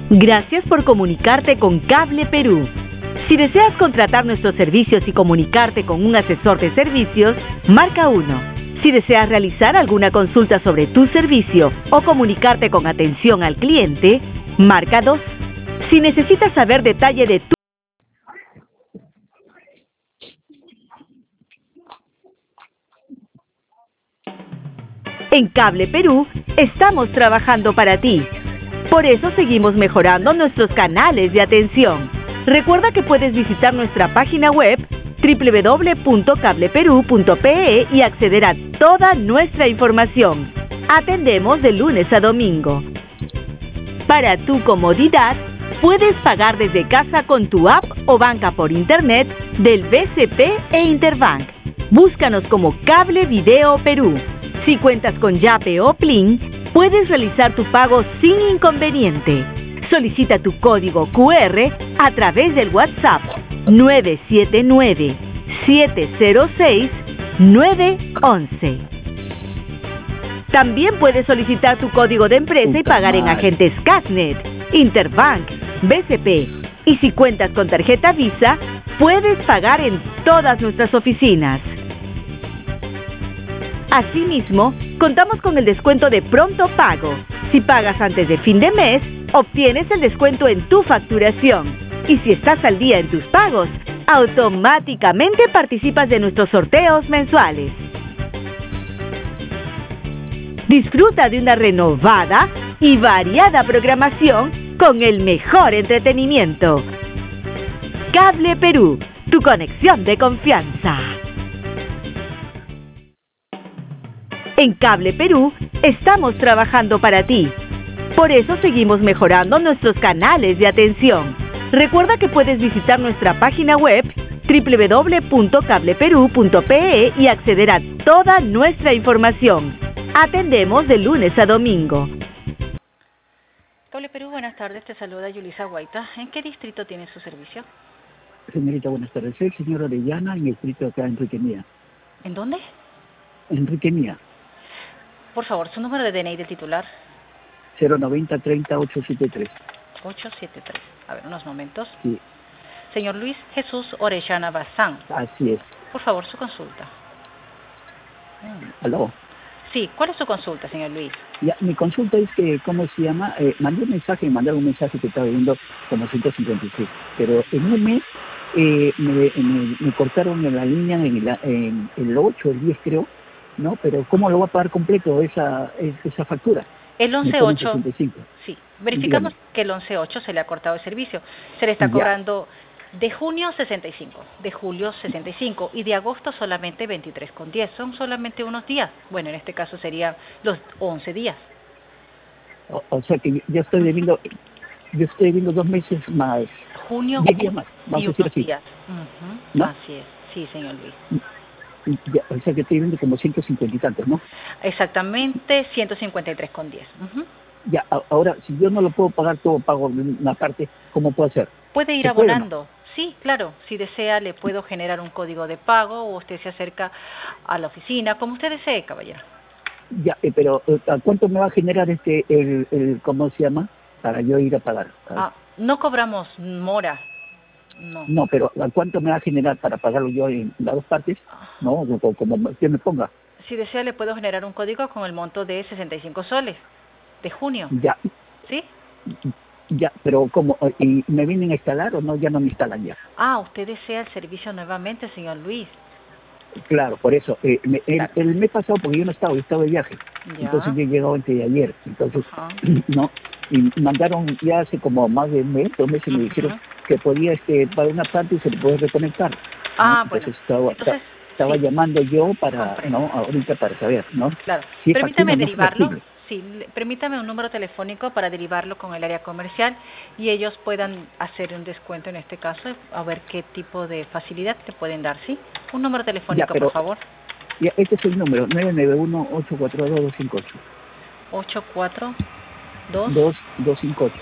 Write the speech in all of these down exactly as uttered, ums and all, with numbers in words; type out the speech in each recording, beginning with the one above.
Gracias por comunicarte con Cable Perú. Si deseas contratar nuestros servicios y comunicarte con un asesor de servicios, marca uno. Si deseas realizar alguna consulta sobre tu servicio o comunicarte con atención al cliente, marca dos. Si necesitas saber detalle de tu En Cable Perú, estamos trabajando para ti. Por eso seguimos mejorando nuestros canales de atención. Recuerda que puedes visitar nuestra página web doble u doble u doble u punto cable perú punto pe e y acceder a toda nuestra información. Atendemos de lunes a domingo. Para tu comodidad, puedes pagar desde casa con tu app o banca por internet del B C P e Interbank. Búscanos como Cable Video Perú. Si cuentas con Yape o Plin, puedes realizar tu pago sin inconveniente. Solicita tu código cu erre a través del WhatsApp nueve siete nueve, siete cero seis, nueve once. También puedes solicitar tu código de empresa y pagar en agentes Casnet, Interbank, B C P. Y si cuentas con tarjeta Visa, puedes pagar en todas nuestras oficinas. Asimismo, contamos con el descuento de pronto pago. Si pagas antes de fin de mes, obtienes el descuento en tu facturación. Y si estás al día en tus pagos, automáticamente participas de nuestros sorteos mensuales. Disfruta de una renovada y variada programación con el mejor entretenimiento. Cable Perú, tu conexión de confianza. En Cable Perú, estamos trabajando para ti. Por eso seguimos mejorando nuestros canales de atención. Recuerda que puedes visitar nuestra página web doble u doble u doble u punto cable perú punto pe e y acceder a toda nuestra información. Atendemos de lunes a domingo. Cable Perú, buenas tardes. Te saluda Yulisa Guaita. ¿En qué distrito tiene su servicio? Señorita, buenas tardes. Soy el señor Orellana, en el distrito acá, Enrique Mía. ¿En dónde? Enrique Mía. Por favor, su número de D N I del titular. cero noventa treinta ocho setenta y tres. ocho setenta y tres. A ver, unos momentos. Sí. Señor Luis Jesús Orellana Bazán. Así es. Por favor, su consulta. Mm. ¿Aló? Sí, ¿cuál es su consulta, señor Luis? Ya, mi consulta es que, ¿cómo se llama? Eh, mandé un mensaje, me mandaron un mensaje que estaba viendo como ciento cincuenta y seis. Pero en un mes eh, me, me, me cortaron en la línea en, la, en el ocho, el diez creo. ¿No? Pero ¿cómo lo va a pagar completo esa esa factura? El once ocho, sí. Verificamos Dígame. Que el once ocho se le ha cortado el servicio. Se le está cobrando ya. De junio sesenta y cinco, de julio sesenta y cinco y de agosto solamente veintitrés con diez. Son solamente unos días. Bueno, en este caso serían los once días. O, o sea que ya estoy debiendo, yo estoy debiendo dos meses más. Junio diez días más, vamos y a decir unos así. días. Uh-huh. ¿No? Así es, sí, señor Luis. Ya, o sea que estoy viendo como ciento cincuenta y tantos, ¿no? Exactamente, ciento cincuenta y tres con diez. Uh-huh. Ya, a, ahora, si yo no lo puedo pagar todo, pago una parte, ¿cómo puedo hacer? Puede ir abonando. Puede, ¿no? Sí, claro. Si desea, le puedo generar un código de pago o usted se acerca a la oficina, como usted desee, caballero. Ya, eh, pero ¿a cuánto me va a generar este, el, el, cómo se llama? Para yo ir a pagar. Ah, no cobramos mora. No. No, pero ¿a cuánto me va a generar para pagarlo yo en las dos partes? No, como, como que me ponga. Si desea, le puedo generar un código con el monto de sesenta y cinco soles de junio. Ya. ¿Sí? Ya, pero ¿cómo? ¿Y me vienen a instalar o no? Ya no me instalan ya. Ah, ¿usted desea el servicio nuevamente, señor Luis? Claro, por eso. Eh, me, claro. El, el mes pasado, porque yo no estaba, yo estaba de viaje. Ya. Entonces yo he llegado antes de ayer. Entonces, uh-huh. ¿no? Y mandaron ya hace como más de un mes, dos meses, uh-huh. me dijeron que podía este para una parte y se le puede reconectar. Ah, ¿no? Entonces, bueno. estaba, Entonces, estaba sí. llamando yo para, Comprendo. ¿no? Ahorita para saber, ¿no? Claro. Si Permítame factible, derivarlo. No sí, permítame un número telefónico para derivarlo con el área comercial y ellos puedan hacer un descuento en este caso, a ver qué tipo de facilidad te pueden dar, ¿sí? Un número telefónico, ya, pero, por favor. Ya, este es el número, nueve nueve uno, ocho cuatro dos, dos cinco ocho. ocho cuatro dos dos cinco ocho.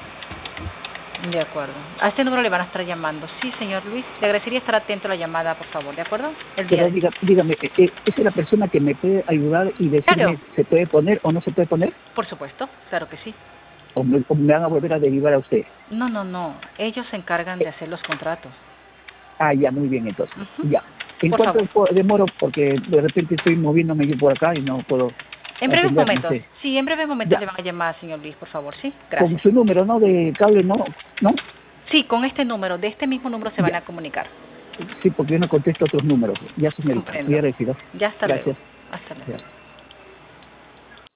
De acuerdo. A este número le van a estar llamando. Sí, señor Luis. Le agradecería estar atento a la llamada, por favor, ¿de acuerdo? El día Pero diga, dígame, ¿esa es la persona que me puede ayudar y decirme claro. se puede poner o no se puede poner? Por supuesto, claro que sí. ¿O me, o me van a volver a derivar a usted? No, no, no. Ellos se encargan de hacer los contratos. Ah, ya, muy bien, entonces. Uh-huh. Ya. ¿En Por cuánto favor. demoro? Porque de repente estoy moviéndome yo por acá y no puedo... En breves atender, momentos. no sé. Sí, en breves momentos Ya. le van a llamar, señor Luis, por favor, ¿sí? Con Gracias. su número, ¿no? De cable, ¿no? ¿No? Sí, con este número, de este mismo número se Ya. van a comunicar. Sí, porque yo no contesto otros números. Ya, señorita. Comprendo. Voy a retirar. Ya hasta Gracias. luego. Hasta luego. Ya.